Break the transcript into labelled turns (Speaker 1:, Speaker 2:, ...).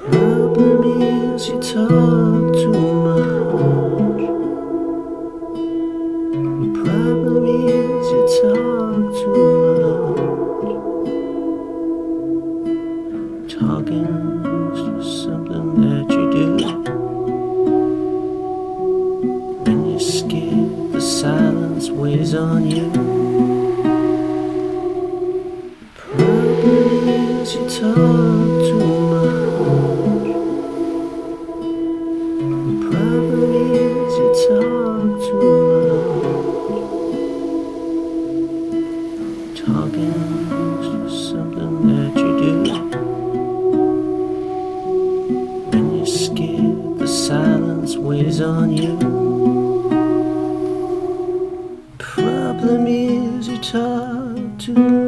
Speaker 1: Problem is you talk too much. The problem is you talk too much. Talking's just something that you do. When you're scared, the silence weighs on you. Problem is you talk too much. The problem is you talk too much. Talking's just something that you do. When you're scared, the silence weighs on you. Problem is you talk too much.